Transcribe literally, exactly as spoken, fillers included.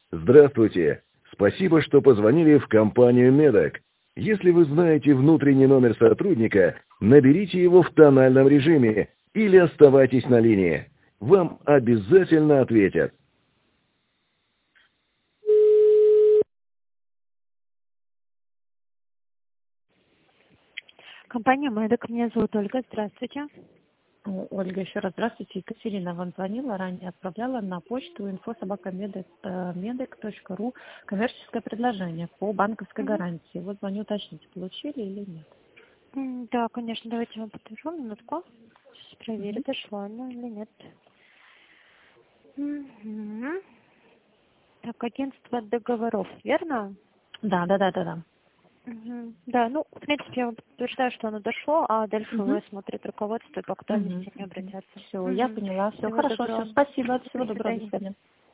Здравствуйте. Спасибо, что позвонили в компанию Медок. Если вы знаете внутренний номер сотрудника, наберите его в тональном режиме или оставайтесь на линии. Вам обязательно ответят. Компания Медок, меня зовут Ольга, здравствуйте. О, Ольга, еще раз здравствуйте. Екатерина вам звонила, ранее отправляла на почту инфо собака медек точка ру коммерческое предложение по банковской Угу. гарантии. Вот звоню уточнить, получили или нет. М, Да, конечно, давайте я вам подпишу минутку. Сейчас проверю, Угу. дошло оно или нет. Мгм. Так, агентство договоров, верно? Да, да, да, да, да. Мгм. Да, ну, в принципе, я вам подтверждаю, что оно дошло, а дальше Угу. уже смотрит руководство, и по актуальности не обратятся. Все, я поняла. Все, Всего хорошо, все, доброго. спасибо. До Всего доброго, до свидания. свидания.